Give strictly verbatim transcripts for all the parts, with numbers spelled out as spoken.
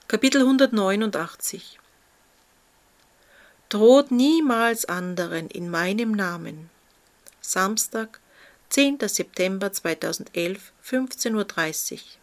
Kapitel hundertneunundachtzig. Droht niemals anderen in meinem Namen. Samstag, zehnter September zweitausendelf, fünfzehn Uhr dreißig.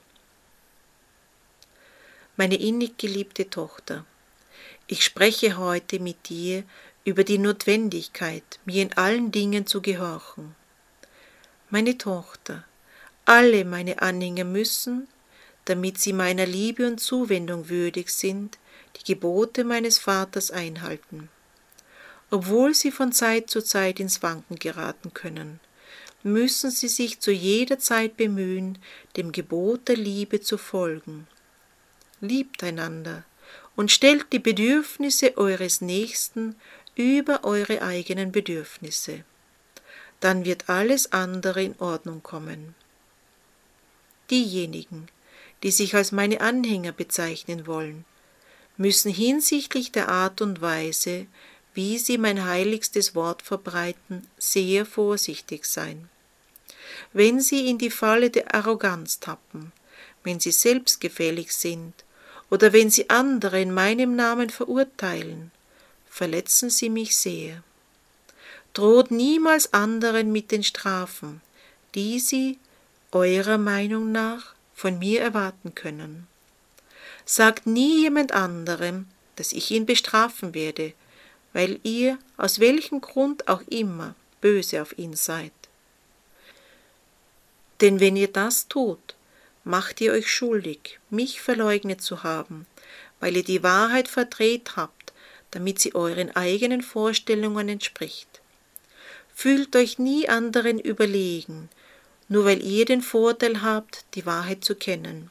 Meine innig geliebte Tochter, ich spreche heute mit dir über die Notwendigkeit, mir in allen Dingen zu gehorchen. Meine Tochter, alle meine Anhänger müssen, damit sie meiner Liebe und Zuwendung würdig sind, die Gebote meines Vaters einhalten. Obwohl sie von Zeit zu Zeit ins Wanken geraten können, müssen sie sich zu jeder Zeit bemühen, dem Gebot der Liebe zu folgen. Liebt einander und stellt die Bedürfnisse eures Nächsten über eure eigenen Bedürfnisse. Dann wird alles andere in Ordnung kommen. Diejenigen, die sich als meine Anhänger bezeichnen wollen, müssen hinsichtlich der Art und Weise, wie sie mein heiligstes Wort verbreiten, sehr vorsichtig sein. Wenn sie in die Falle der Arroganz tappen, wenn sie selbstgefällig sind oder wenn sie andere in meinem Namen verurteilen, verletzen sie mich sehr. Droht niemals anderen mit den Strafen, die sie, eurer Meinung nach, von mir erwarten können. Sagt nie jemand anderem, dass ich ihn bestrafen werde, weil ihr, aus welchem Grund auch immer, böse auf ihn seid. Denn wenn ihr das tut, macht ihr euch schuldig, mich verleugnet zu haben, weil ihr die Wahrheit verdreht habt, damit sie euren eigenen Vorstellungen entspricht. Fühlt euch nie anderen überlegen, nur weil ihr den Vorteil habt, die Wahrheit zu kennen.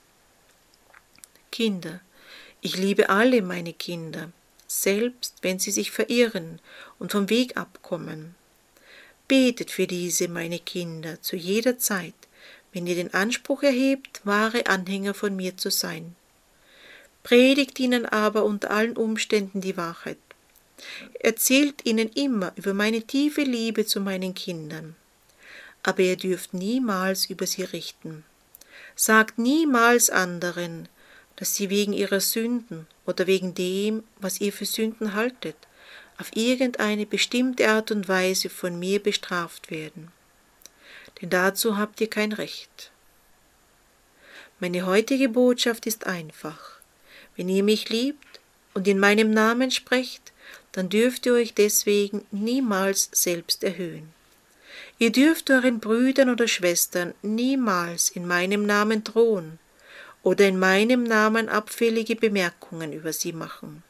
Kinder, ich liebe alle meine Kinder, selbst wenn sie sich verirren und vom Weg abkommen. Betet für diese, meine Kinder, zu jeder Zeit, wenn ihr den Anspruch erhebt, wahre Anhänger von mir zu sein. Predigt ihnen aber unter allen Umständen die Wahrheit. Erzählt ihnen immer über meine tiefe Liebe zu meinen Kindern. Aber ihr dürft niemals über sie richten. Sagt niemals anderen, dass sie wegen ihrer Sünden oder wegen dem, was ihr für Sünden haltet, auf irgendeine bestimmte Art und Weise von mir bestraft werden. Denn dazu habt ihr kein Recht. Meine heutige Botschaft ist einfach. Wenn ihr mich liebt und in meinem Namen sprecht, dann dürft ihr euch deswegen niemals selbst erhöhen. Ihr dürft euren Brüdern oder Schwestern niemals in meinem Namen drohen oder in meinem Namen abfällige Bemerkungen über sie machen.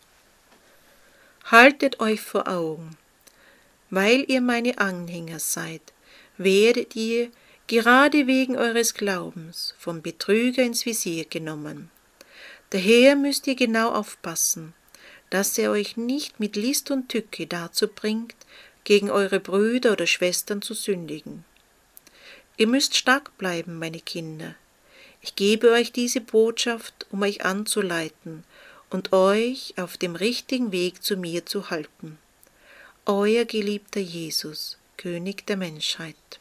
Haltet euch vor Augen, weil ihr meine Anhänger seid, werdet ihr, gerade wegen eures Glaubens, vom Betrüger ins Visier genommen. Daher müsst ihr genau aufpassen, dass er euch nicht mit List und Tücke dazu bringt, gegen eure Brüder oder Schwestern zu sündigen. Ihr müsst stark bleiben, meine Kinder. Ich gebe euch diese Botschaft, um euch anzuleiten und euch auf dem richtigen Weg zu mir zu halten. Euer geliebter Jesus, König der Menschheit.